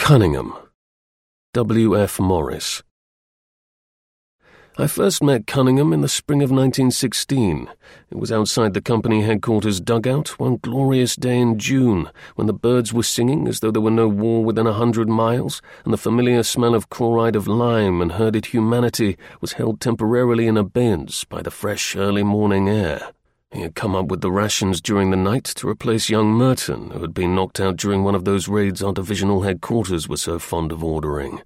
Cunningham. W. F. Morris. I first met Cunningham in the spring of 1916. It was outside the company headquarters dugout one glorious day in June, when the birds were singing as though there were no war within 100 miles, and the familiar smell of chloride of lime and herded humanity was held temporarily in abeyance by the fresh early morning air. He had come up with the rations during the night to replace young Merton, who had been knocked out during one of those raids our divisional headquarters were so fond of ordering.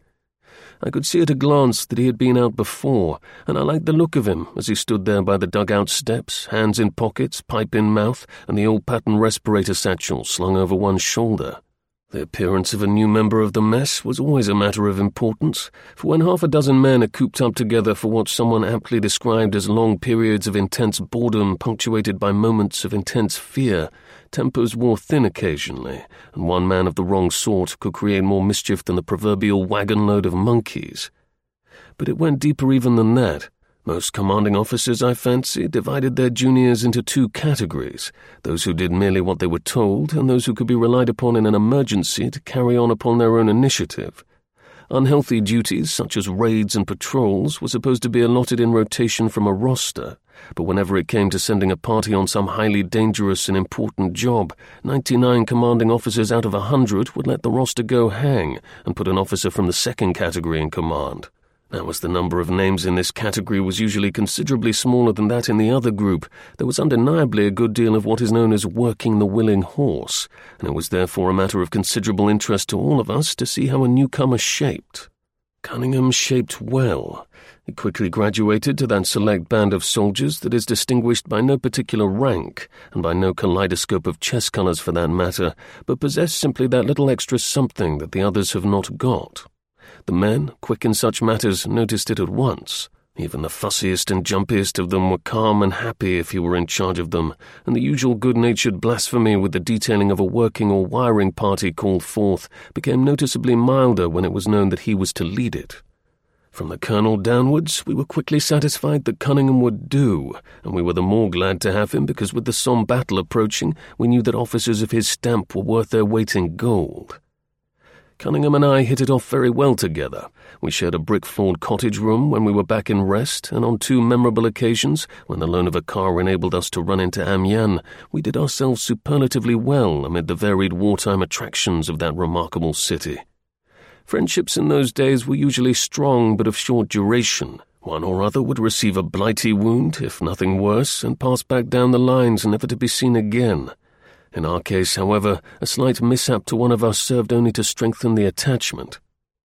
I could see at a glance that he had been out before, and I liked the look of him as he stood there by the dugout steps, hands in pockets, pipe in mouth, and the old pattern respirator satchel slung over one shoulder. The appearance of a new member of the mess was always a matter of importance, for when half a dozen men are cooped up together for what someone aptly described as long periods of intense boredom punctuated by moments of intense fear, tempers wore thin occasionally, and one man of the wrong sort could create more mischief than the proverbial wagon-load of monkeys. But it went deeper even than that. Most commanding officers, I fancy, divided their juniors into two categories, those who did merely what they were told, and those who could be relied upon in an emergency to carry on upon their own initiative. Unhealthy duties, such as raids and patrols, were supposed to be allotted in rotation from a roster, but whenever it came to sending a party on some highly dangerous and important job, 99 commanding officers out of 100 would let the roster go hang and put an officer from the second category in command. Now, as the number of names in this category was usually considerably smaller than that in the other group, there was undeniably a good deal of what is known as working the willing horse, and it was therefore a matter of considerable interest to all of us to see how a newcomer shaped. Cunningham shaped well. He quickly graduated to that select band of soldiers that is distinguished by no particular rank, and by no kaleidoscope of chess colours for that matter, but possessed simply that little extra something that the others have not got. The men, quick in such matters, noticed it at once. Even the fussiest and jumpiest of them were calm and happy if he were in charge of them, and the usual good-natured blasphemy with the detailing of a working or wiring party called forth became noticeably milder when it was known that he was to lead it. From the colonel downwards, we were quickly satisfied that Cunningham would do, and we were the more glad to have him because with the Somme battle approaching, we knew that officers of his stamp were worth their weight in gold. Cunningham and I hit it off very well together. We shared a brick-floored cottage room when we were back in rest, and on two memorable occasions, when the loan of a car enabled us to run into Amiens, we did ourselves superlatively well amid the varied wartime attractions of that remarkable city. Friendships in those days were usually strong but of short duration. One or other would receive a blighty wound, if nothing worse, and pass back down the lines never to be seen again. In our case, however, a slight mishap to one of us served only to strengthen the attachment.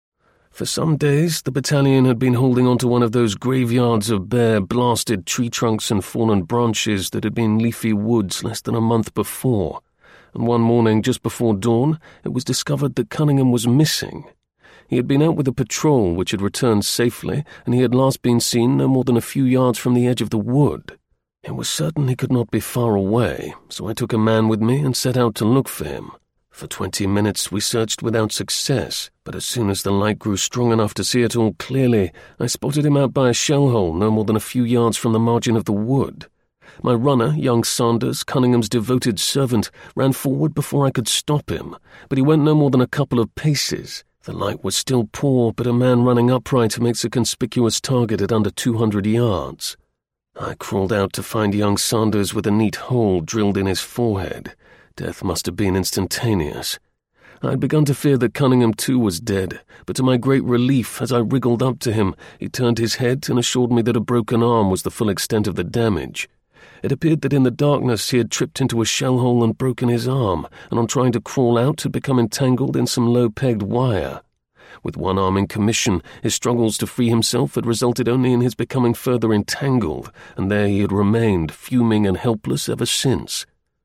For some days, the battalion had been holding on to one of those graveyards of bare, blasted tree trunks and fallen branches that had been leafy woods less than a month before, and one morning just before dawn, it was discovered that Cunningham was missing. He had been out with a patrol which had returned safely, and he had last been seen no more than a few yards from the edge of the wood. It was certain he could not be far away, so I took a man with me and set out to look for him. For 20 minutes we searched without success, but as soon as the light grew strong enough to see it all clearly, I spotted him out by a shell hole no more than a few yards from the margin of the wood. My runner, young Sanders, Cunningham's devoted servant, ran forward before I could stop him, but he went no more than a couple of paces. The light was still poor, but a man running upright makes a conspicuous target at under 200 yards. I crawled out to find young Sanders with a neat hole drilled in his forehead. Death must have been instantaneous. I had begun to fear that Cunningham too was dead, but to my great relief, as I wriggled up to him, he turned his head and assured me that a broken arm was the full extent of the damage. It appeared that in the darkness he had tripped into a shell hole and broken his arm, and on trying to crawl out had become entangled in some low-pegged wire. With one arm in commission, his struggles to free himself had resulted only in his becoming further entangled, and there he had remained, fuming and helpless ever since.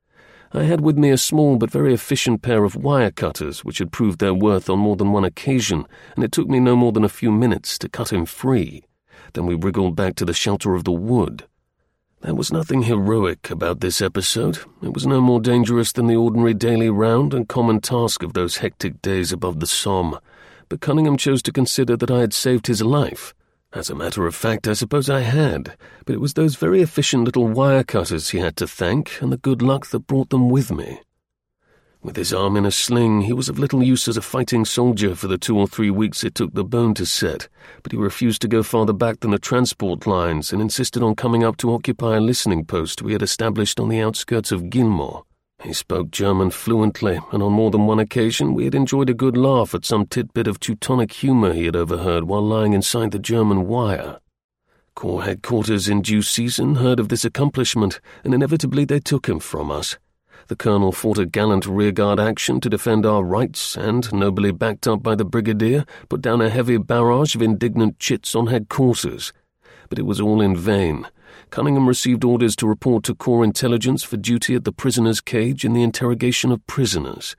I had with me a small but very efficient pair of wire cutters which had proved their worth on more than one occasion, and it took me no more than a few minutes to cut him free. Then we wriggled back to the shelter of the wood. There was nothing heroic about this episode. It was no more dangerous than the ordinary daily round and common task of those hectic days above the Somme. But Cunningham chose to consider that I had saved his life. As a matter of fact, I suppose I had, but it was those very efficient little wire cutters he had to thank and the good luck that brought them with me. With his arm in a sling, he was of little use as a fighting soldier for the 2 or 3 weeks it took the bone to set, but he refused to go farther back than the transport lines and insisted on coming up to occupy a listening post we had established on the outskirts of Gilmore. He spoke German fluently, and on more than one occasion we had enjoyed a good laugh at some tidbit of Teutonic humour he had overheard while lying inside the German wire. Corps headquarters in due season heard of this accomplishment, and inevitably they took him from us. The colonel fought a gallant rearguard action to defend our rights and, nobly backed up by the brigadier, put down a heavy barrage of indignant chits on headquarters. But it was all in vain. Cunningham received orders to report to Corps Intelligence for duty at the prisoners' cage in the interrogation of prisoners.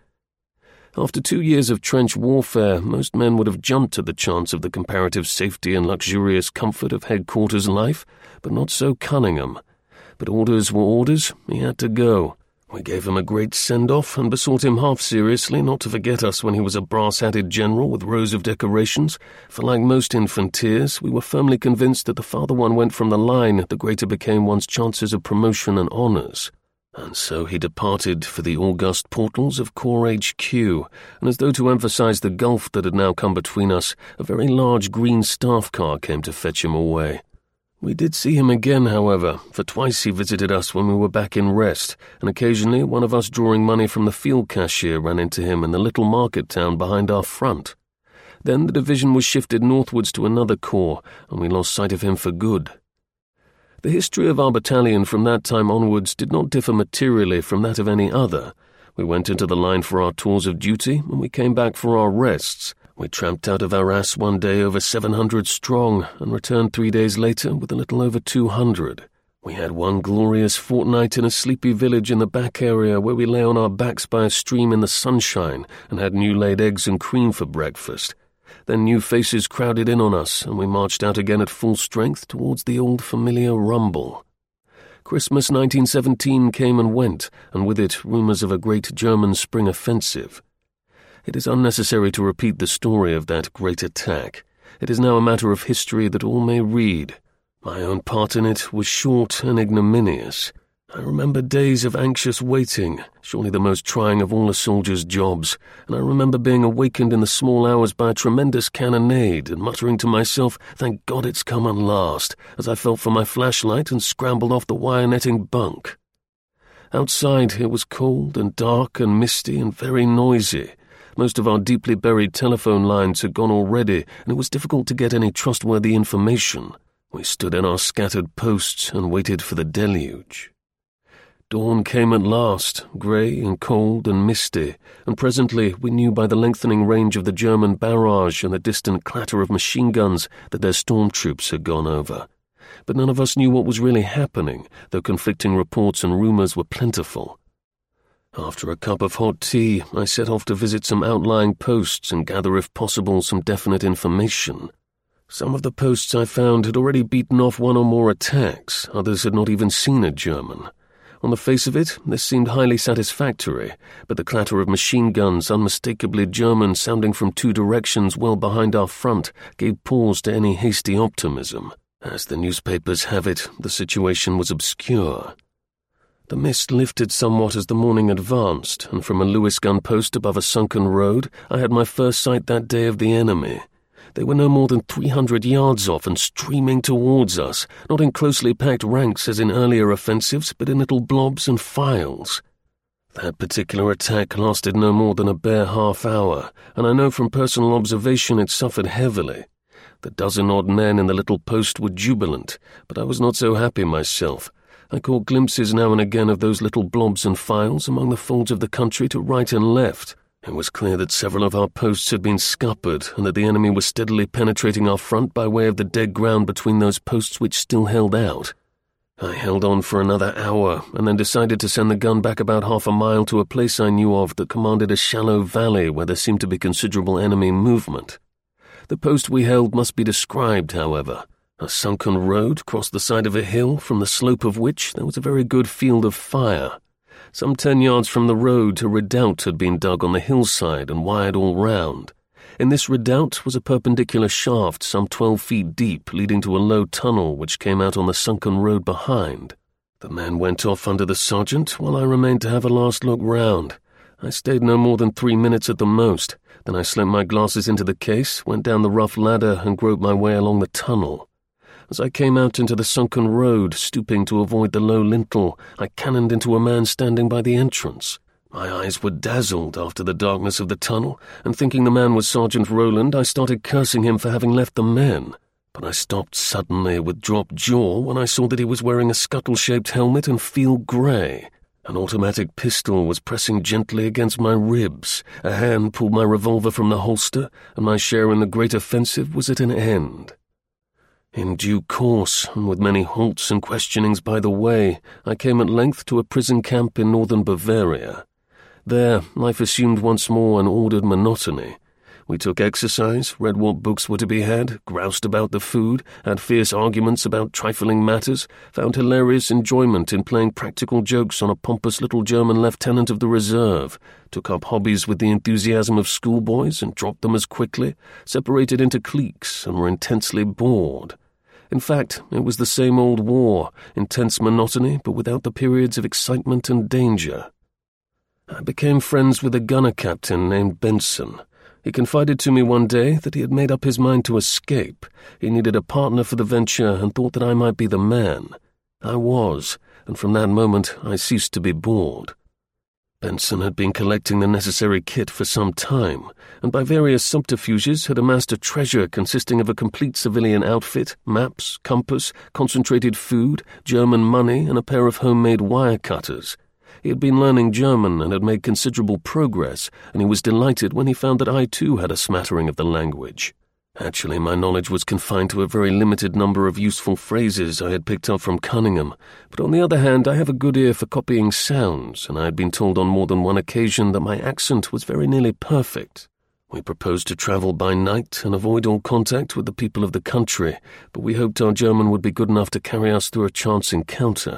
After 2 years of trench warfare, most men would have jumped at the chance of the comparative safety and luxurious comfort of headquarters life, but not so Cunningham. But orders were orders. He had to go. We gave him a great send-off and besought him half-seriously not to forget us when he was a brass-hatted general with rows of decorations, for like most infanteers, we were firmly convinced that the farther one went from the line, the greater became one's chances of promotion and honours. And so he departed for the august portals of Corps HQ, and as though to emphasise the gulf that had now come between us, a very large green staff car came to fetch him away. We did see him again, however, for twice he visited us when we were back in rest, and occasionally one of us drawing money from the field cashier ran into him in the little market town behind our front. Then the division was shifted northwards to another corps, and we lost sight of him for good. The history of our battalion from that time onwards did not differ materially from that of any other. We went into the line for our tours of duty, and we came back for our rests. We tramped out of Arras one day over 700 strong, and returned 3 days later with a little over 200. We had one glorious fortnight in a sleepy village in the back area where we lay on our backs by a stream in the sunshine and had new-laid eggs and cream for breakfast. Then new faces crowded in on us, and we marched out again at full strength towards the old familiar rumble. Christmas 1917 came and went, and with it rumours of a great German spring offensive. It is unnecessary to repeat the story of that great attack. It is now a matter of history that all may read. My own part in it was short and ignominious. I remember days of anxious waiting, surely the most trying of all a soldier's jobs, and I remember being awakened in the small hours by a tremendous cannonade and muttering to myself, "Thank God it's come at last," as I felt for my flashlight and scrambled off the wire netting bunk. Outside it was cold and dark and misty and very noisy. Most of our deeply buried telephone lines had gone already, and it was difficult to get any trustworthy information. We stood in our scattered posts and waited for the deluge. Dawn came at last, grey and cold and misty, and presently we knew by the lengthening range of the German barrage and the distant clatter of machine guns that their storm troops had gone over. But none of us knew what was really happening, though conflicting reports and rumours were plentiful. After a cup of hot tea, I set off to visit some outlying posts and gather, if possible, some definite information. Some of the posts I found had already beaten off one or more attacks, others had not even seen a German. On the face of it, this seemed highly satisfactory, but the clatter of machine guns, unmistakably German, sounding from 2 directions well behind our front, gave pause to any hasty optimism. As the newspapers have it, the situation was obscure. The mist lifted somewhat as the morning advanced, and from a Lewis gun post above a sunken road, I had my first sight that day of the enemy. They were no more than 300 yards off and streaming towards us, not in closely packed ranks as in earlier offensives, but in little blobs and files. That particular attack lasted no more than a bare half-hour, and I know from personal observation it suffered heavily. The dozen-odd men in the little post were jubilant, but I was not so happy myself. I caught glimpses now and again of those little blobs and files among the folds of the country to right and left. It was clear that several of our posts had been scuppered, and that the enemy was steadily penetrating our front by way of the dead ground between those posts which still held out. I held on for another hour, and then decided to send the gun back about half a mile to a place I knew of that commanded a shallow valley where there seemed to be considerable enemy movement. The post we held must be described, however. A sunken road crossed the side of a hill, from the slope of which there was a very good field of fire. Some 10 yards from the road, a redoubt had been dug on the hillside and wired all round. In this redoubt was a perpendicular shaft some 12 feet deep, leading to a low tunnel which came out on the sunken road behind. The men went off under the sergeant, while I remained to have a last look round. I stayed no more than 3 minutes at the most. Then I slipped my glasses into the case, went down the rough ladder and groped my way along the tunnel. As I came out into the sunken road, stooping to avoid the low lintel, I cannoned into a man standing by the entrance. My eyes were dazzled after the darkness of the tunnel, and thinking the man was Sergeant Rowland, I started cursing him for having left the men. But I stopped suddenly with dropped jaw when I saw that he was wearing a scuttle-shaped helmet and field grey. An automatic pistol was pressing gently against my ribs, a hand pulled my revolver from the holster, and my share in the great offensive was at an end. In due course, and with many halts and questionings by the way, I came at length to a prison camp in northern Bavaria. There, life assumed once more an ordered monotony. We took exercise, read what books were to be had, groused about the food, had fierce arguments about trifling matters, found hilarious enjoyment in playing practical jokes on a pompous little German lieutenant of the reserve, took up hobbies with the enthusiasm of schoolboys and dropped them as quickly, separated into cliques and were intensely bored. In fact, it was the same old war, intense monotony, but without the periods of excitement and danger. I became friends with a gunner captain named Benson. He confided to me one day that he had made up his mind to escape. He needed a partner for the venture and thought that I might be the man. I was, and from that moment I ceased to be bored. Benson had been collecting the necessary kit for some time, and by various subterfuges had amassed a treasure consisting of a complete civilian outfit, maps, compass, concentrated food, German money, and a pair of homemade wire cutters. He had been learning German and had made considerable progress, and he was delighted when he found that I too had a smattering of the language. Actually, my knowledge was confined to a very limited number of useful phrases I had picked up from Cunningham, but on the other hand I have a good ear for copying sounds, and I had been told on more than one occasion that my accent was very nearly perfect. We proposed to travel by night and avoid all contact with the people of the country, but we hoped our German would be good enough to carry us through a chance encounter.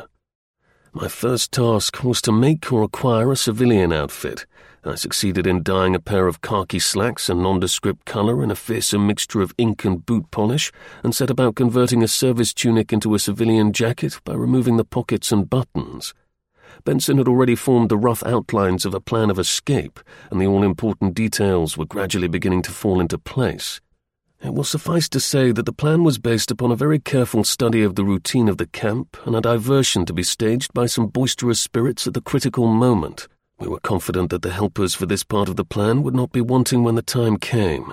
My first task was to make or acquire a civilian outfit. I succeeded in dyeing a pair of khaki slacks a nondescript colour in a fearsome mixture of ink and boot polish, and set about converting a service tunic into a civilian jacket by removing the pockets and buttons. Benson had already formed the rough outlines of a plan of escape, and the all-important details were gradually beginning to fall into place. It will suffice to say that the plan was based upon a very careful study of the routine of the camp and a diversion to be staged by some boisterous spirits at the critical moment. We were confident that the helpers for this part of the plan would not be wanting when the time came.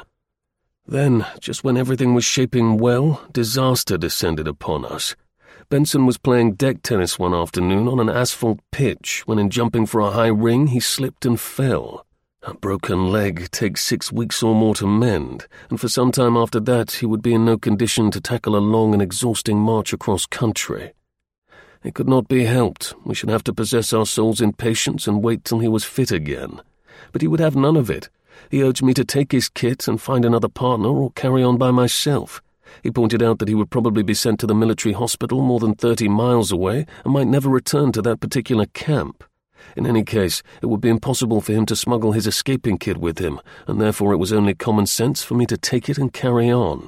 Then, just when everything was shaping well, disaster descended upon us. Benson was playing deck tennis one afternoon on an asphalt pitch when in jumping for a high ring he slipped and fell. A broken leg takes 6 weeks or more to mend, and for some time after that he would be in no condition to tackle a long and exhausting march across country. It could not be helped. We should have to possess our souls in patience and wait till he was fit again. But he would have none of it. He urged me to take his kit and find another partner or carry on by myself. He pointed out that he would probably be sent to the military hospital more than 30 miles away and might never return to that particular camp. In any case, it would be impossible for him to smuggle his escaping kit with him, and therefore it was only common sense for me to take it and carry on.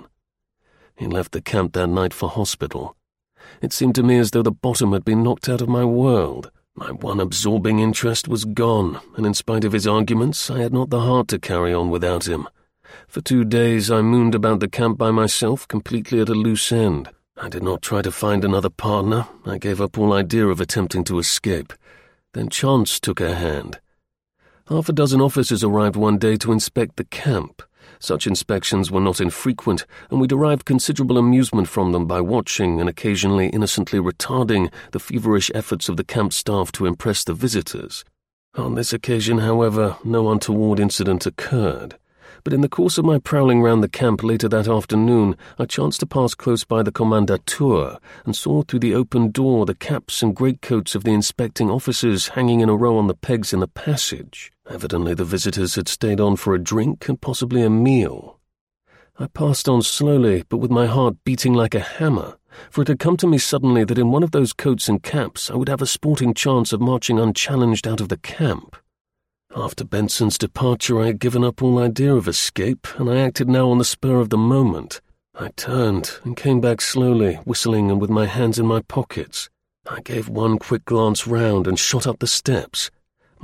He left the camp that night for hospital. It seemed to me as though the bottom had been knocked out of my world. My one absorbing interest was gone, and in spite of his arguments, I had not the heart to carry on without him. For 2 days I mooned about the camp by myself, completely at a loose end. I did not try to find another partner. I gave up all idea of attempting to escape. Then chance took a hand. 6 officers arrived one day to inspect the camp. Such inspections were not infrequent, and we derived considerable amusement from them by watching and occasionally innocently retarding the feverish efforts of the camp staff to impress the visitors. On this occasion, however, no untoward incident occurred. But in the course of my prowling round the camp later that afternoon, I chanced to pass close by the commandatur and saw through the open door the caps and greatcoats of the inspecting officers hanging in a row on the pegs in the passage. Evidently the visitors had stayed on for a drink and possibly a meal. I passed on slowly, but with my heart beating like a hammer, for it had come to me suddenly that in one of those coats and caps I would have a sporting chance of marching unchallenged out of the camp. After Benson's departure I had given up all idea of escape, and I acted now on the spur of the moment. I turned and came back slowly, whistling and with my hands in my pockets. I gave one quick glance round and shot up the steps.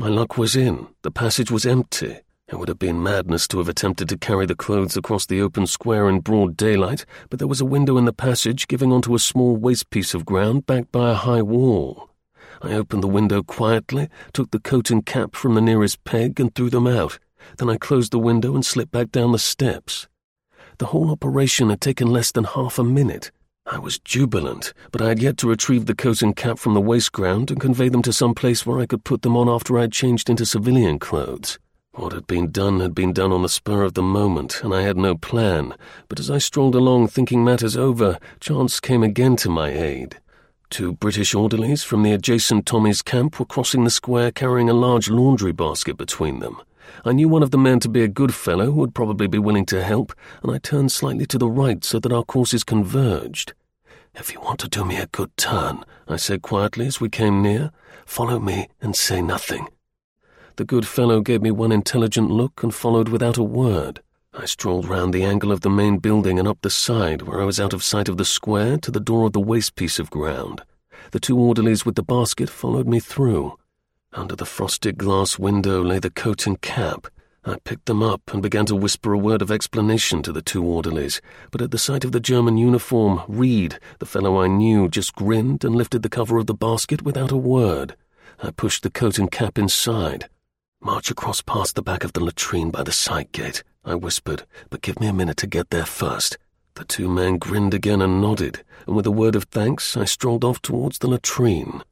My luck was in. The passage was empty. It would have been madness to have attempted to carry the clothes across the open square in broad daylight, but there was a window in the passage giving onto a small waste piece of ground backed by a high wall. I opened the window quietly, took the coat and cap from the nearest peg and threw them out. Then I closed the window and slipped back down the steps. The whole operation had taken less than half a minute. I was jubilant, but I had yet to retrieve the coat and cap from the waste ground and convey them to some place where I could put them on after I had changed into civilian clothes. What had been done on the spur of the moment, and I had no plan, but as I strolled along thinking matters over, chance came again to my aid. 2 British orderlies from the adjacent Tommy's camp were crossing the square carrying a large laundry basket between them. I knew one of the men to be a good fellow who would probably be willing to help, and I turned slightly to the right so that our courses converged. "If you want to do me a good turn," I said quietly as we came near, "follow me and say nothing." The good fellow gave me one intelligent look and followed without a word. I strolled round the angle of the main building and up the side, where I was out of sight of the square, to the door of the waste piece of ground. The 2 orderlies with the basket followed me through. Under the frosted glass window lay the coat and cap. I picked them up and began to whisper a word of explanation to the 2 orderlies, but at the sight of the German uniform, Reed, the fellow I knew, just grinned and lifted the cover of the basket without a word. I pushed the coat and cap inside. "March across past the back of the latrine by the side gate," I whispered, "but give me a minute to get there first." The 2 men grinned again and nodded, and with a word of thanks I strolled off towards the latrine.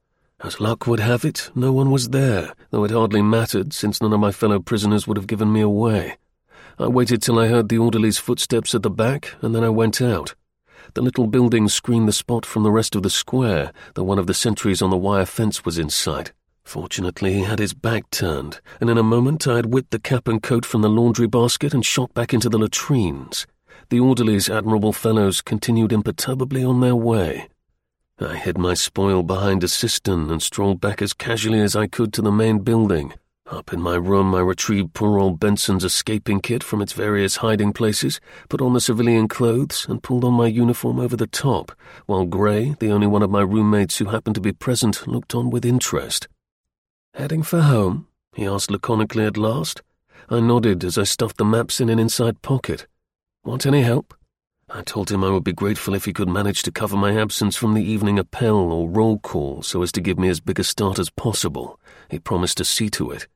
As luck would have it, no one was there, though it hardly mattered since none of my fellow prisoners would have given me away. I waited till I heard the orderly's footsteps at the back, and then I went out. The little building screened the spot from the rest of the square, though one of the sentries on the wire fence was in sight. Fortunately, he had his back turned, and in a moment I had whipped the cap and coat from the laundry basket and shot back into the latrines. The orderlies, admirable fellows, continued imperturbably on their way. I hid my spoil behind a cistern and strolled back as casually as I could to the main building. Up in my room, I retrieved poor old Benson's escaping kit from its various hiding places, put on the civilian clothes, and pulled on my uniform over the top, while Gray, the only one of my roommates who happened to be present, looked on with interest. "Heading for home?" he asked laconically at last. I nodded as I stuffed the maps in an inside pocket. "Want any help?" I told him I would be grateful if he could manage to cover my absence from the evening appel or roll call so as to give me as big a start as possible. He promised to see to it.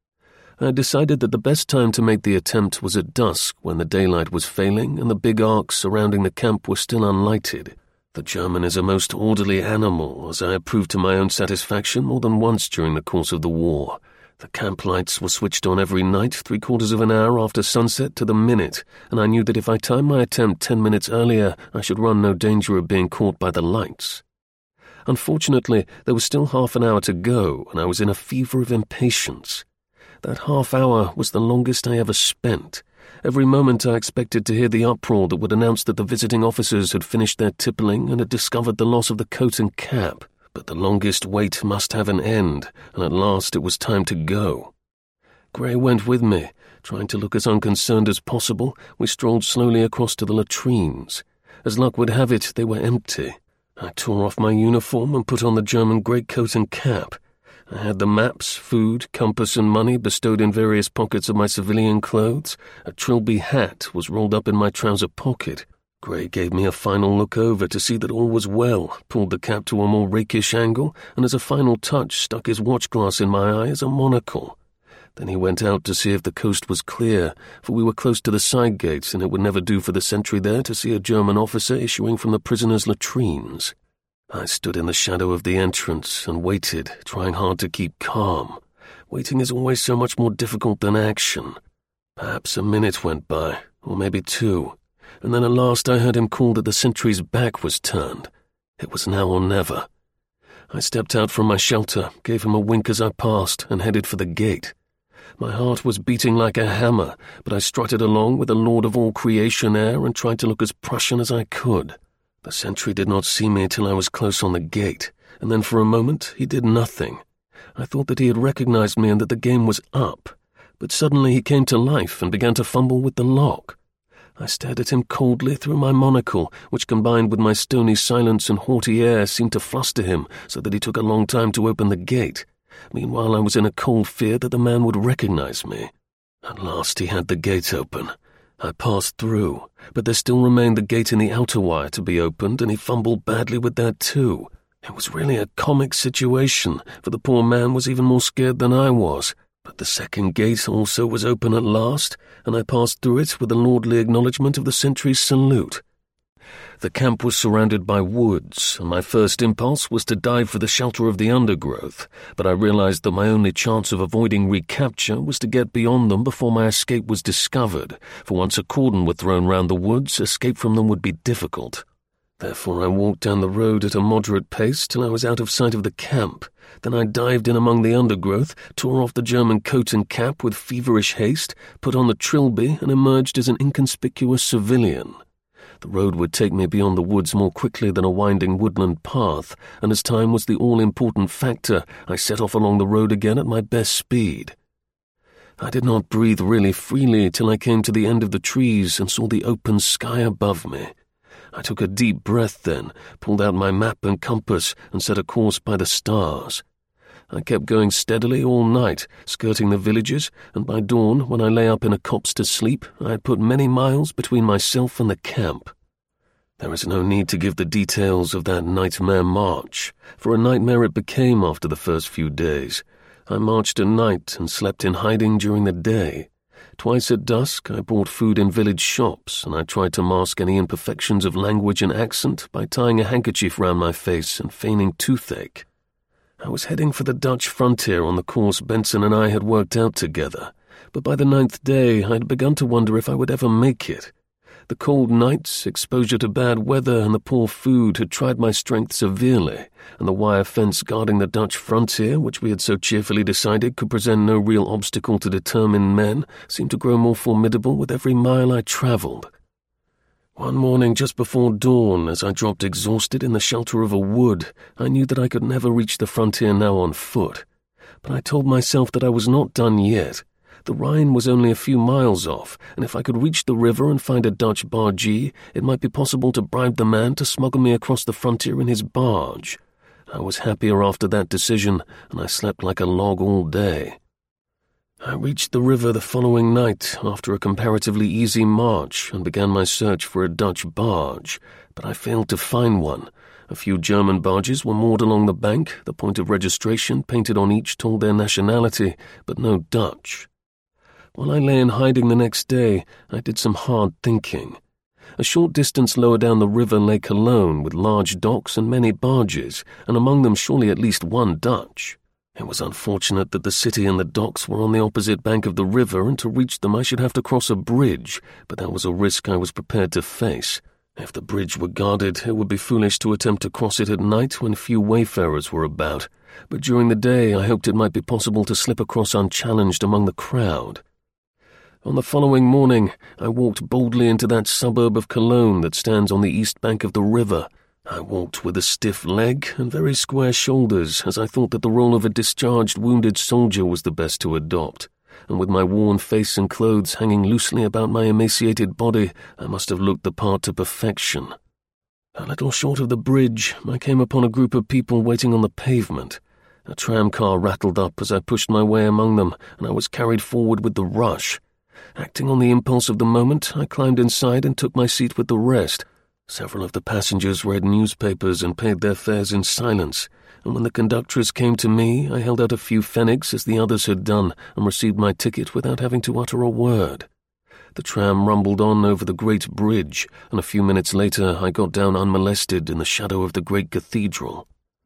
I had decided that the best time to make the attempt was at dusk, when the daylight was failing and the big arcs surrounding the camp were still unlighted. The German is a most orderly animal, as I have proved to my own satisfaction more than once during the course of the war. The camp lights were switched on every night 3/4 of an hour after sunset to the minute, and I knew that if I timed my attempt 10 minutes earlier, I should run no danger of being caught by the lights. Unfortunately, there was still half an hour to go, and I was in a fever of impatience. That half hour was the longest I ever spent. Every moment I expected to hear the uproar that would announce that the visiting officers had finished their tippling and had discovered the loss of the coat and cap. But the longest wait must have an end, and at last it was time to go. Gray went with me. Trying to look as unconcerned as possible, we strolled slowly across to the latrines. As luck would have it, they were empty. I tore off my uniform and put on the German greatcoat and cap. I had the maps, food, compass and money bestowed in various pockets of my civilian clothes. A Trilby hat was rolled up in my trouser pocket. Gray gave me a final look over to see that all was well, pulled the cap to a more rakish angle, and as a final touch stuck his watch-glass in my eye as a monocle. Then he went out to see if the coast was clear, for we were close to the side gates and it would never do for the sentry there to see a German officer issuing from the prisoners' latrines. I stood in the shadow of the entrance and waited, trying hard to keep calm. Waiting is always so much more difficult than action. Perhaps a minute went by, or maybe 2. And then at last I heard him call that the sentry's back was turned. It was now or never. I stepped out from my shelter, gave him a wink as I passed, and headed for the gate. My heart was beating like a hammer, but I strutted along with a lord of all creation air and tried to look as Prussian as I could. The sentry did not see me till I was close on the gate, and then for a moment he did nothing. I thought that he had recognized me and that the game was up, but suddenly he came to life and began to fumble with the lock. I stared at him coldly through my monocle, which combined with my stony silence and haughty air seemed to fluster him so that he took a long time to open the gate. Meanwhile, I was in a cold fear that the man would recognize me. At last he had the gate open. I passed through, but there still remained the gate in the outer wire to be opened, and he fumbled badly with that too. It was really a comic situation, for the poor man was even more scared than I was. But the second gate also was open at last, and I passed through it with a lordly acknowledgment of the sentry's salute. The camp was surrounded by woods, and my first impulse was to dive for the shelter of the undergrowth, but I realized that my only chance of avoiding recapture was to get beyond them before my escape was discovered, for once a cordon were thrown round the woods, escape from them would be difficult. Therefore I walked down the road at a moderate pace till I was out of sight of the camp. Then I dived in among the undergrowth, tore off the German coat and cap with feverish haste, put on the trilby, and emerged as an inconspicuous civilian. The road would take me beyond the woods more quickly than a winding woodland path, and as time was the all-important factor, I set off along the road again at my best speed. I did not breathe really freely till I came to the end of the trees and saw the open sky above me. I took a deep breath then, pulled out my map and compass, and set a course by the stars. I kept going steadily all night, skirting the villages, and by dawn, when I lay up in a copse to sleep, I had put many miles between myself and the camp. There is no need to give the details of that nightmare march, for a nightmare it became after the first few days. I marched at night and slept in hiding during the day. Twice at dusk I bought food in village shops, and I tried to mask any imperfections of language and accent by tying a handkerchief round my face and feigning toothache. I was heading for the Dutch frontier on the course Benson and I had worked out together, but by the 9th day I had begun to wonder if I would ever make it. The cold nights, exposure to bad weather, and the poor food had tried my strength severely, and the wire fence guarding the Dutch frontier, which we had so cheerfully decided could present no real obstacle to determined men, seemed to grow more formidable with every mile I travelled. One morning just before dawn, as I dropped exhausted in the shelter of a wood, I knew that I could never reach the frontier now on foot. But I told myself that I was not done yet. The Rhine was only a few miles off, and if I could reach the river and find a Dutch bargee, it might be possible to bribe the man to smuggle me across the frontier in his barge. I was happier after that decision, and I slept like a log all day. I reached the river the following night after a comparatively easy march and began my search for a Dutch barge, but I failed to find one. A few German barges were moored along the bank, the point of registration painted on each told their nationality, but no Dutch. While I lay in hiding the next day, I did some hard thinking. A short distance lower down the river lay Cologne with large docks and many barges, and among them surely at least one Dutch. It was unfortunate that the city and the docks were on the opposite bank of the river, and to reach them I should have to cross a bridge, but that was a risk I was prepared to face. If the bridge were guarded, it would be foolish to attempt to cross it at night when few wayfarers were about, but during the day I hoped it might be possible to slip across unchallenged among the crowd. On the following morning, I walked boldly into that suburb of Cologne that stands on the east bank of the river. I walked with a stiff leg and very square shoulders, as I thought that the role of a discharged wounded soldier was the best to adopt, and with my worn face and clothes hanging loosely about my emaciated body, I must have looked the part to perfection. A little short of the bridge, I came upon a group of people waiting on the pavement. A tram car rattled up as I pushed my way among them, and I was carried forward with the rush. Acting on the impulse of the moment, I climbed inside and took my seat with the rest. Several of the passengers read newspapers and paid their fares in silence, and when the conductress came to me, I held out a few pfennigs as the others had done, and received my ticket without having to utter a word. The tram rumbled on over the great bridge, and a few minutes later I got down unmolested in the shadow of the great cathedral.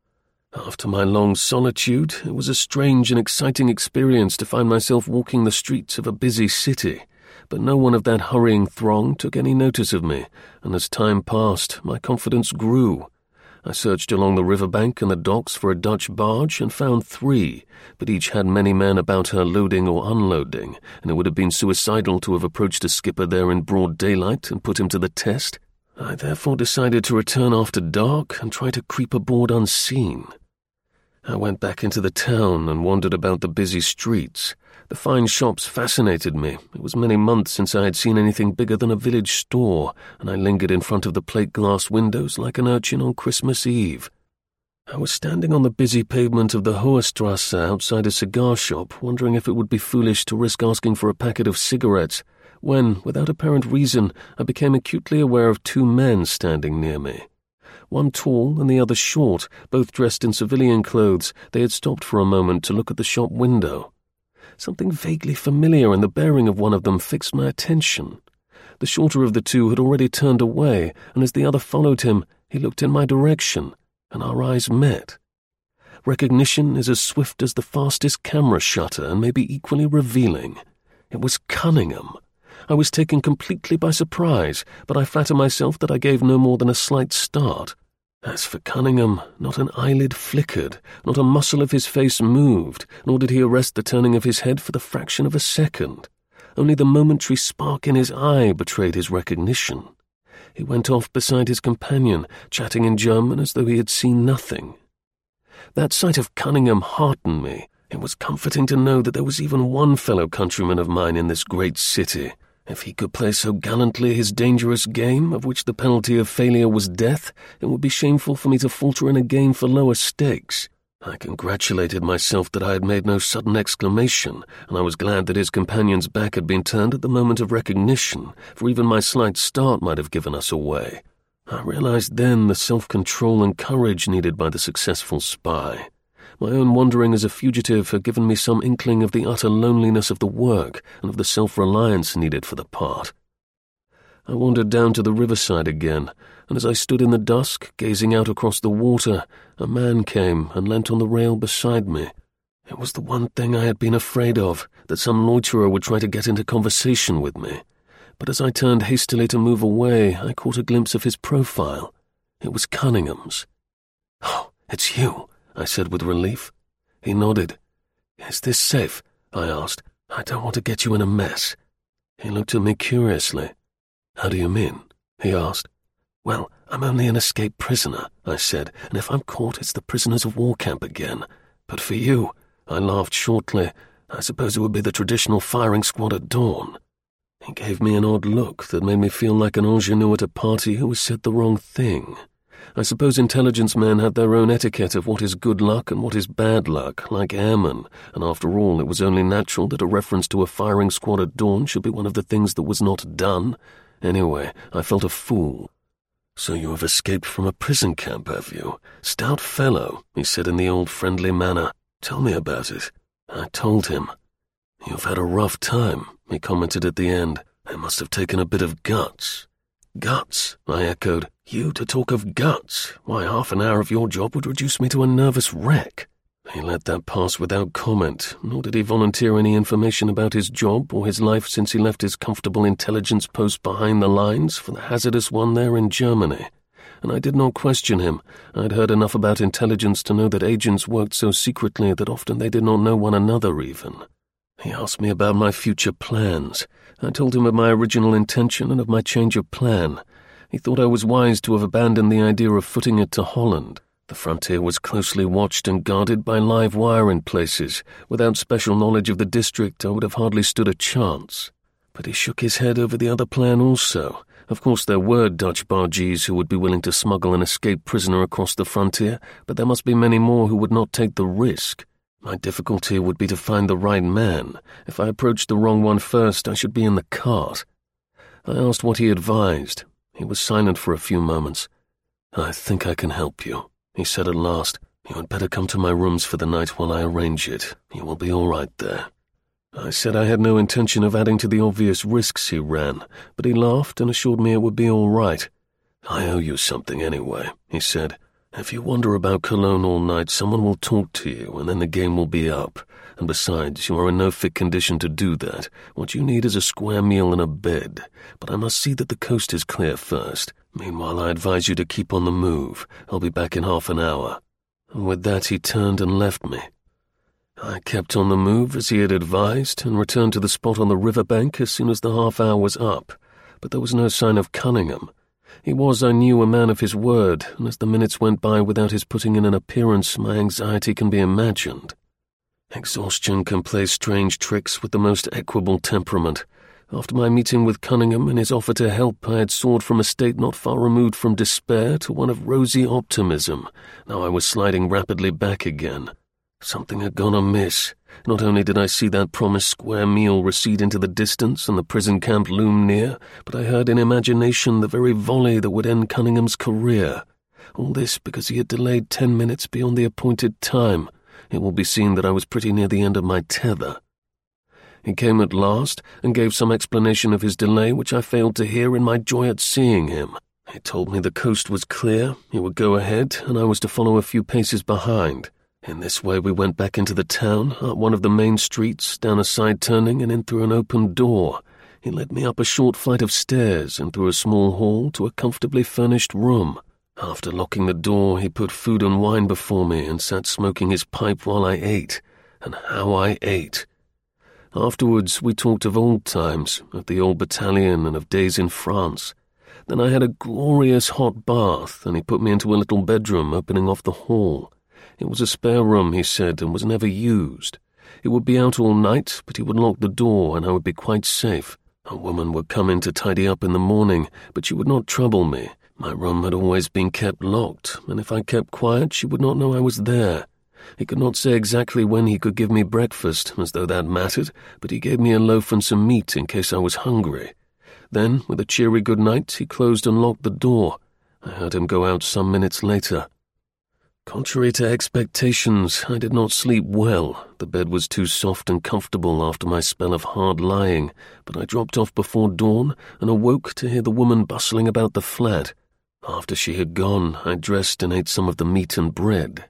After my long solitude, it was a strange and exciting experience to find myself walking the streets of a busy city, but no one of that hurrying throng took any notice of me, and as time passed, my confidence grew. I searched along the riverbank and the docks for a Dutch barge and found 3, but each had many men about her loading or unloading, and it would have been suicidal to have approached a skipper there in broad daylight and put him to the test. I therefore decided to return after dark and try to creep aboard unseen. I went back into the town and wandered about the busy streets. The fine shops fascinated me. It was many months since I had seen anything bigger than a village store, and I lingered in front of the plate-glass windows like an urchin on Christmas Eve. I was standing on the busy pavement of the Hohestrasse outside a cigar shop, wondering if it would be foolish to risk asking for a packet of cigarettes, when, without apparent reason, I became acutely aware of two men standing near me. One tall and the other short, both dressed in civilian clothes. They had stopped for a moment to look at the shop window. Something vaguely familiar in the bearing of one of them fixed my attention. The shorter of the two had already turned away, and as the other followed him, he looked in my direction, and our eyes met. Recognition is as swift as the fastest camera shutter and may be equally revealing. It was Cunningham. I was taken completely by surprise, but I flatter myself that I gave no more than a slight start. As for Cunningham, not an eyelid flickered, not a muscle of his face moved, nor did he arrest the turning of his head for the fraction of a second. Only the momentary spark in his eye betrayed his recognition. He went off beside his companion, chatting in German as though he had seen nothing. That sight of Cunningham heartened me. It was comforting to know that there was even one fellow countryman of mine in this great city. If he could play so gallantly his dangerous game, of which the penalty of failure was death, it would be shameful for me to falter in a game for lower stakes. I congratulated myself that I had made no sudden exclamation, and I was glad that his companion's back had been turned at the moment of recognition, for even my slight start might have given us away. I realized then the self-control and courage needed by the successful spy. My own wandering as a fugitive had given me some inkling of the utter loneliness of the work and of the self-reliance needed for the part. I wandered down to the riverside again, and as I stood in the dusk, gazing out across the water, a man came and leant on the rail beside me. It was the one thing I had been afraid of, that some loiterer would try to get into conversation with me. But as I turned hastily to move away, I caught a glimpse of his profile. It was Cunningham's. "Oh, it's you," I said with relief. He nodded. "Is this safe?" I asked. "I don't want to get you in a mess." He looked at me curiously. "How do you mean?" he asked. "Well, I'm only an escaped prisoner," I said, "and if I'm caught, it's the prisoners of war camp again. But for you," I laughed shortly, "I suppose it would be the traditional firing squad at dawn." He gave me an odd look that made me feel like an ingenue at a party who has said the wrong thing. I suppose intelligence men have their own etiquette of what is good luck and what is bad luck, like airmen, and after all it was only natural that a reference to a firing squad at dawn should be one of the things that was not done. Anyway, I felt a fool. "So you have escaped from a prison camp, have you? Stout fellow," he said in the old friendly manner. "Tell me about it." I told him. "You've had a rough time," he commented at the end. "It must have taken a bit of guts." "Guts?" I echoed. "You to talk of guts? Why, half an hour of your job would reduce me to a nervous wreck." He let that pass without comment, nor did he volunteer any information about his job or his life since he left his comfortable intelligence post behind the lines for the hazardous one there in Germany. And I did not question him. I'd heard enough about intelligence to know that agents worked so secretly that often they did not know one another even. He asked me about my future plans. I told him of my original intention and of my change of plan. He thought I was wise to have abandoned the idea of footing it to Holland. The frontier was closely watched and guarded by live wire in places. Without special knowledge of the district, I would have hardly stood a chance. But he shook his head over the other plan also. Of course, there were Dutch bargees who would be willing to smuggle an escaped prisoner across the frontier, but there must be many more who would not take the risk. My difficulty would be to find the right man. If I approached the wrong one first, I should be in the cart. I asked what he advised. He was silent for a few moments. "I think I can help you," he said at last. "You had better come to my rooms for the night while I arrange it. You will be all right there." I said I had no intention of adding to the obvious risks he ran, but he laughed and assured me it would be all right. "I owe you something anyway," he said. "If you wander about Cologne all night, someone will talk to you, and then the game will be up. And besides, you are in no fit condition to do that. What you need is a square meal and a bed. But I must see that the coast is clear first. Meanwhile, I advise you to keep on the move. I'll be back in half an hour." And with that he turned and left me. I kept on the move as he had advised, and returned to the spot on the riverbank as soon as the half hour was up. But there was no sign of Cunningham. He was, I knew, a man of his word, and as the minutes went by without his putting in an appearance, my anxiety can be imagined. Exhaustion can play strange tricks with the most equable temperament. After my meeting with Cunningham and his offer to help, I had soared from a state not far removed from despair to one of rosy optimism. Now I was sliding rapidly back again. Something had gone amiss. Not only did I see that promised square meal recede into the distance and the prison camp loom near, but I heard in imagination the very volley that would end Cunningham's career. All this because he had delayed 10 minutes beyond the appointed time. It will be seen that I was pretty near the end of my tether. He came at last and gave some explanation of his delay which I failed to hear in my joy at seeing him. He told me the coast was clear, he would go ahead, and I was to follow a few paces behind. In this way we went back into the town, up one of the main streets, down a side turning and in through an open door. He led me up a short flight of stairs and through a small hall to a comfortably furnished room. After locking the door, he put food and wine before me and sat smoking his pipe while I ate. And how I ate! Afterwards, we talked of old times, of the old battalion and of days in France. Then I had a glorious hot bath, and he put me into a little bedroom opening off the hall. It was a spare room, he said, and was never used. It would be out all night, but he would lock the door, and I would be quite safe. A woman would come in to tidy up in the morning, but she would not trouble me. My room had always been kept locked, and if I kept quiet, she would not know I was there. He could not say exactly when he could give me breakfast, as though that mattered, but he gave me a loaf and some meat in case I was hungry. Then, with a cheery good night, he closed and locked the door. I heard him go out some minutes later. Contrary to expectations, I did not sleep well. The bed was too soft and comfortable after my spell of hard lying, but I dropped off before dawn and awoke to hear the woman bustling about the flat. After she had gone, I dressed and ate some of the meat and bread.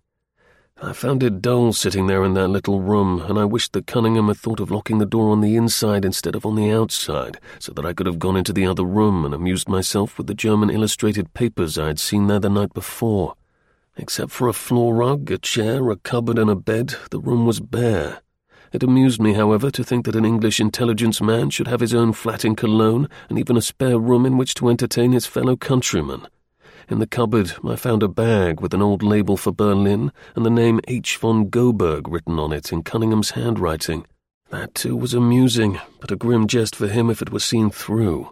I found it dull sitting there in that little room, and I wished that Cunningham had thought of locking the door on the inside instead of on the outside, so that I could have gone into the other room and amused myself with the German illustrated papers I had seen there the night before. Except for a floor rug, a chair, a cupboard and a bed, the room was bare. It amused me, however, to think that an English intelligence man should have his own flat in Cologne and even a spare room in which to entertain his fellow countrymen. In the cupboard I found a bag with an old label for Berlin and the name H. von Goberg written on it in Cunningham's handwriting. That too was amusing, but a grim jest for him if it were seen through.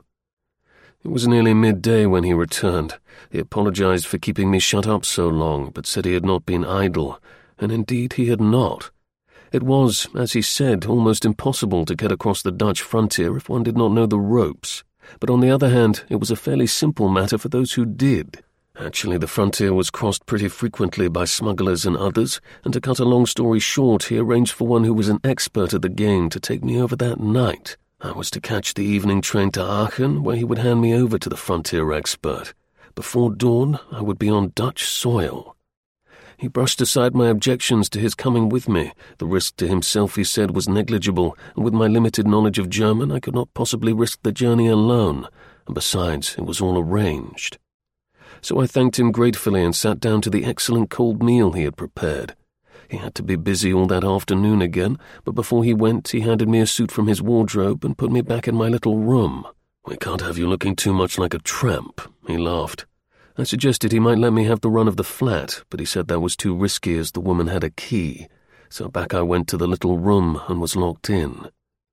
It was nearly midday when he returned. He apologized for keeping me shut up so long, but said he had not been idle, and indeed he had not. It was, as he said, almost impossible to get across the Dutch frontier if one did not know the ropes. But on the other hand, it was a fairly simple matter for those who did. Actually, the frontier was crossed pretty frequently by smugglers and others, and to cut a long story short, he arranged for one who was an expert at the game to take me over that night. I was to catch the evening train to Aachen, where he would hand me over to the frontier expert. Before dawn, I would be on Dutch soil. He brushed aside my objections to his coming with me. The risk to himself, he said, was negligible, and with my limited knowledge of German, I could not possibly risk the journey alone, and besides, it was all arranged. So I thanked him gratefully and sat down to the excellent cold meal he had prepared. He had to be busy all that afternoon again, but before he went, he handed me a suit from his wardrobe and put me back in my little room. "We can't have you looking too much like a tramp," he laughed. I suggested he might let me have the run of the flat, but he said that was too risky as the woman had a key. So back I went to the little room and was locked in.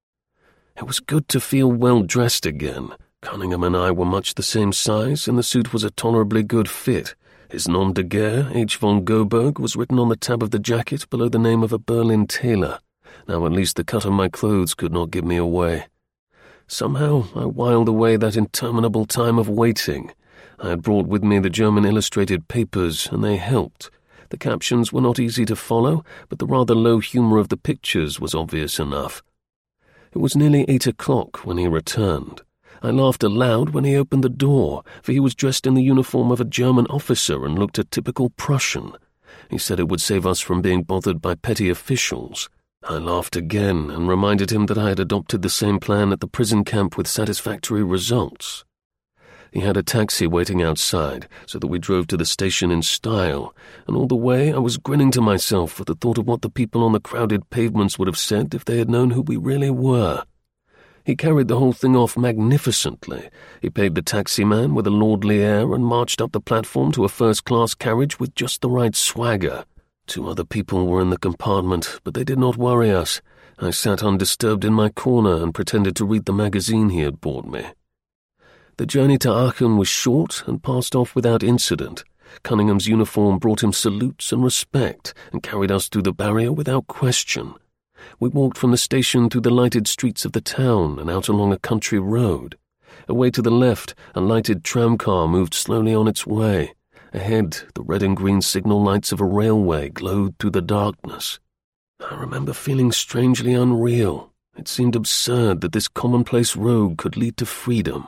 It was good to feel well dressed again. Cunningham and I were much the same size, and the suit was a tolerably good fit. His nom de guerre, H. von Goberg, was written on the tab of the jacket below the name of a Berlin tailor. Now at least the cut of my clothes could not give me away. Somehow I whiled away that interminable time of waiting. I had brought with me the German illustrated papers, and they helped. The captions were not easy to follow, but the rather low humour of the pictures was obvious enough. It was nearly 8 o'clock when he returned. I laughed aloud when he opened the door, for he was dressed in the uniform of a German officer and looked a typical Prussian. He said it would save us from being bothered by petty officials. I laughed again and reminded him that I had adopted the same plan at the prison camp with satisfactory results. He had a taxi waiting outside, so that we drove to the station in style, and all the way I was grinning to myself at the thought of what the people on the crowded pavements would have said if they had known who we really were. He carried the whole thing off magnificently. He paid the taxi man with a lordly air and marched up the platform to a first-class carriage with just the right swagger. 2 other people were in the compartment, but they did not worry us. I sat undisturbed in my corner and pretended to read the magazine he had bought me. The journey to Aachen was short and passed off without incident. Cunningham's uniform brought him salutes and respect and carried us through the barrier without question. We walked from the station through the lighted streets of the town and out along a country road. Away to the left, a lighted tramcar moved slowly on its way. Ahead, the red and green signal lights of a railway glowed through the darkness. I remember feeling strangely unreal. It seemed absurd that this commonplace road could lead to freedom.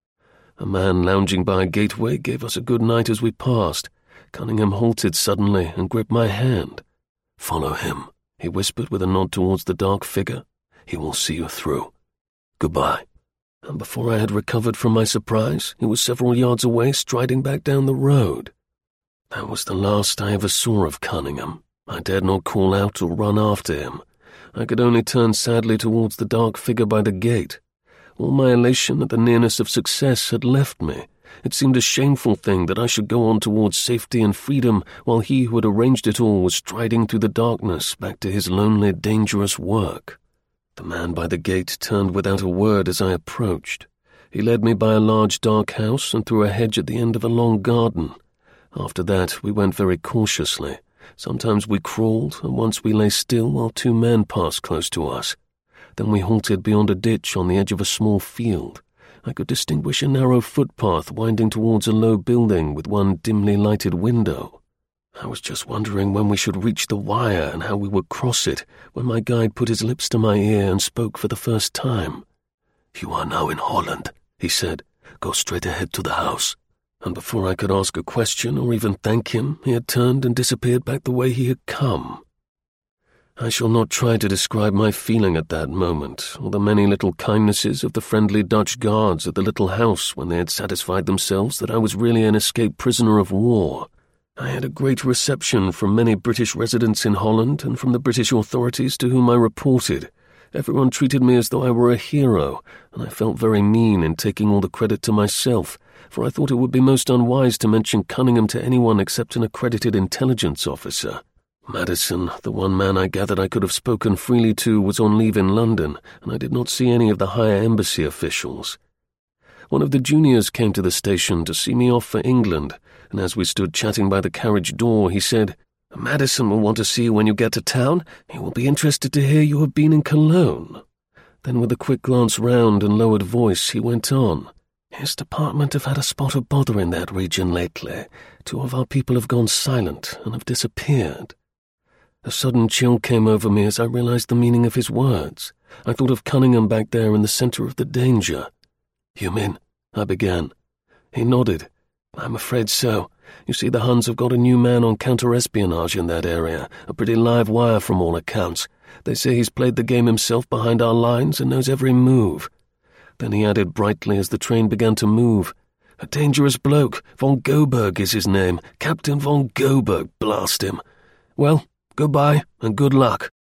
A man lounging by a gateway gave us a good night as we passed. Cunningham halted suddenly and gripped my hand. "Follow him," he whispered with a nod towards the dark figure. "He will see you through. Goodbye." And before I had recovered from my surprise, he was several yards away, striding back down the road. That was the last I ever saw of Cunningham. I dared not call out or run after him. I could only turn sadly towards the dark figure by the gate. All my elation at the nearness of success had left me. It seemed a shameful thing that I should go on towards safety and freedom while he who had arranged it all was striding through the darkness back to his lonely, dangerous work. The man by the gate turned without a word as I approached. He led me by a large dark house and through a hedge at the end of a long garden. After that, we went very cautiously. Sometimes we crawled, and once we lay still while two men passed close to us. Then we halted beyond a ditch on the edge of a small field. I could distinguish a narrow footpath winding towards a low building with one dimly lighted window. I was just wondering when we should reach the wire and how we would cross it, when my guide put his lips to my ear and spoke for the first time. "You are now in Holland," he said. "Go straight ahead to the house." And before I could ask a question or even thank him, he had turned and disappeared back the way he had come. I shall not try to describe my feeling at that moment, or the many little kindnesses of the friendly Dutch guards at the little house when they had satisfied themselves that I was really an escaped prisoner of war. I had a great reception from many British residents in Holland and from the British authorities to whom I reported. Everyone treated me as though I were a hero, and I felt very mean in taking all the credit to myself, for I thought it would be most unwise to mention Cunningham to anyone except an accredited intelligence officer. Madison, the one man I gathered I could have spoken freely to, was on leave in London, and I did not see any of the higher embassy officials. One of the juniors came to the station to see me off for England, and as we stood chatting by the carriage door, he said, "Madison will want to see you when you get to town. He will be interested to hear you have been in Cologne." Then with a quick glance round and lowered voice, he went on, "His department have had a spot of bother in that region lately. 2 of our people have gone silent and have disappeared." A sudden chill came over me as I realized the meaning of his words. I thought of Cunningham back there in the center of the danger. "You mean?" I began. He nodded. "I'm afraid so. You see, the Huns have got a new man on counter-espionage in that area, a pretty live wire from all accounts. They say he's played the game himself behind our lines and knows every move." Then he added brightly as the train began to move, "A dangerous bloke. Von Goberg is his name. Captain von Goberg, blast him. Well, goodbye and good luck."